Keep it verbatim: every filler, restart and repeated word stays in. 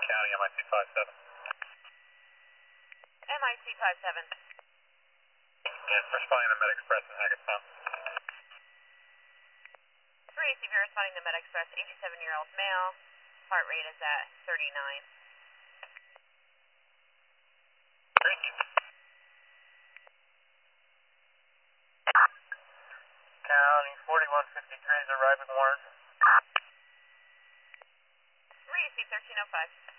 County, M I C five seven. M I C five seven. And responding to Med Express in Hackettstown. three A C V responding to Med Express, eighty-seven-year-old male. Heart rate is at thirty-nine. Great. County forty-one fifty-three is arriving, Warren. three A C thirteen oh five.